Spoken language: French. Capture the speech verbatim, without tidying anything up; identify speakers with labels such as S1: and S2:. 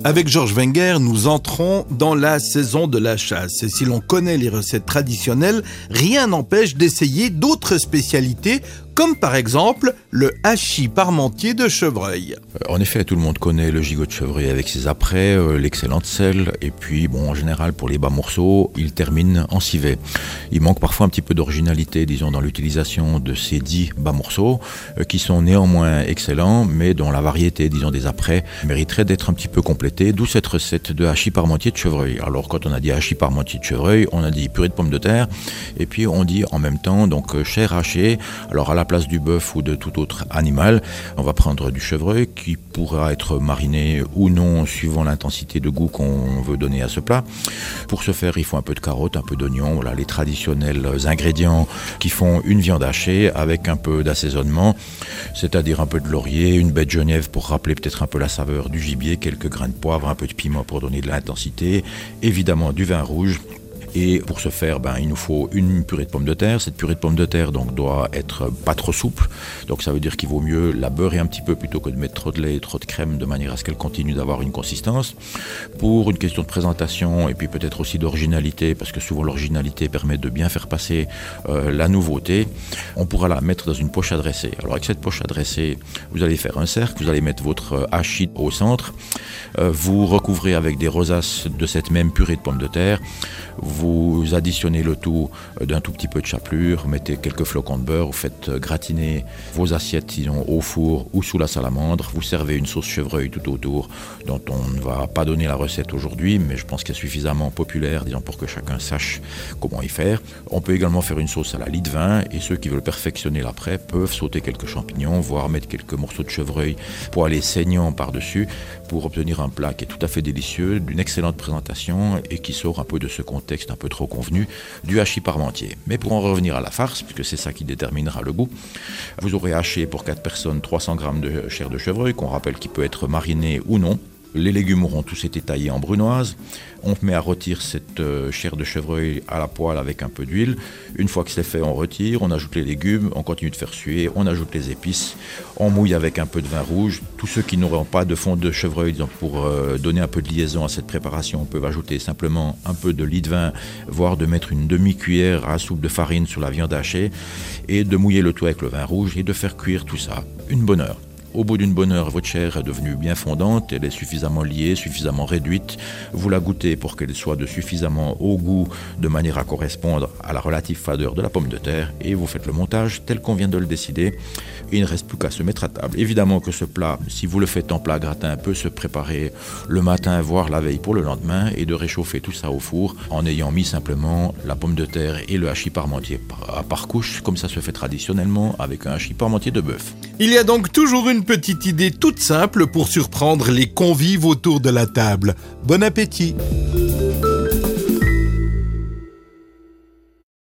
S1: Avec Georges Wenger, nous entrons dans la saison de la chasse. Et si l'on connaît les recettes traditionnelles, rien n'empêche d'essayer d'autres spécialités, comme par exemple le hachis parmentier de chevreuil.
S2: En effet, tout le monde connaît le gigot de chevreuil avec ses apprêts, euh, l'excellente selle, et puis bon, en général pour les bas morceaux, il termine en civet. Il manque parfois un petit peu d'originalité, disons, dans l'utilisation de ces dix bas morceaux, euh, qui sont néanmoins excellents, mais dont la variété, disons, des apprêts mériterait d'être un petit peu complétée, d'où cette recette de hachis parmentier de chevreuil. Alors quand on a dit hachis parmentier de chevreuil, on a dit purée de pommes de terre, et puis on dit en même temps donc chair hachée. Alors à la place du bœuf ou de tout autre animal, on va prendre du chevreuil qui pourra être mariné ou non suivant l'intensité de goût qu'on veut donner à ce plat. Pour ce faire, il faut un peu de carottes, un peu d'oignons, voilà les traditionnels ingrédients qui font une viande hachée avec un peu d'assaisonnement, c'est-à-dire un peu de laurier, une baie de Genève pour rappeler peut-être un peu la saveur du gibier, quelques grains de poivre, un peu de piment pour donner de l'intensité, évidemment du vin rouge. Et pour ce faire, ben, il nous faut une purée de pommes de terre. Cette purée de pommes de terre donc, doit être pas trop souple. Donc ça veut dire qu'il vaut mieux la beurrer un petit peu plutôt que de mettre trop de lait et trop de crème de manière à ce qu'elle continue d'avoir une consistance. Pour une question de présentation et puis peut-être aussi d'originalité, parce que souvent l'originalité permet de bien faire passer euh, la nouveauté, on pourra la mettre dans une poche à dresser. Alors avec cette poche à dresser, vous allez faire un cercle, vous allez mettre votre hachis au centre, euh, vous recouvrez avec des rosaces de cette même purée de pommes de terre, vous additionnez le tout d'un tout petit peu de chapelure, mettez quelques flocons de beurre, vous faites gratiner vos assiettes disons, au four ou sous la salamandre, vous servez une sauce chevreuil tout autour dont on ne va pas donner la recette aujourd'hui, mais je pense qu'elle est suffisamment populaire disons, pour que chacun sache comment y faire. On peut également faire une sauce à la lie de vin et ceux qui veulent perfectionner l'après peuvent sauter quelques champignons, voire mettre quelques morceaux de chevreuil pour aller saignant par-dessus pour obtenir un plat qui est tout à fait délicieux, d'une excellente présentation et qui sort un peu de ce contexte un peu trop convenu du hachis parmentier. Mais pour en revenir à la farce, puisque c'est ça qui déterminera le goût, vous aurez haché pour quatre personnes trois cents grammes de chair de chevreuil, qu'on rappelle qui peut être marinée ou non. Les légumes auront tous été taillés en brunoise. On met à rôtir cette euh, chair de chevreuil à la poêle avec un peu d'huile. Une fois que c'est fait, on retire, on ajoute les légumes, on continue de faire suer, on ajoute les épices, on mouille avec un peu de vin rouge. Tous ceux qui n'auront pas de fond de chevreuil, donc pour euh, donner un peu de liaison à cette préparation, peuvent ajouter simplement un peu de lie de vin, voire de mettre une demi-cuillère à soupe de farine sur la viande hachée et de mouiller le tout avec le vin rouge et de faire cuire tout ça une bonne heure. Au bout d'une bonne heure, votre chair est devenue bien fondante, elle est suffisamment liée, suffisamment réduite. Vous la goûtez pour qu'elle soit de suffisamment haut goût, de manière à correspondre à la relative fadeur de la pomme de terre, et vous faites le montage tel qu'on vient de le décider. Il ne reste plus qu'à se mettre à table. Évidemment que ce plat, si vous le faites en plat gratin, peut se préparer le matin, voire la veille pour le lendemain, et de réchauffer tout ça au four en ayant mis simplement la pomme de terre et le hachis parmentier par, par couche, comme ça se fait traditionnellement avec un hachis parmentier de bœuf.
S1: Il y a donc toujours une petite idée toute simple pour surprendre les convives autour de la table. Bon appétit!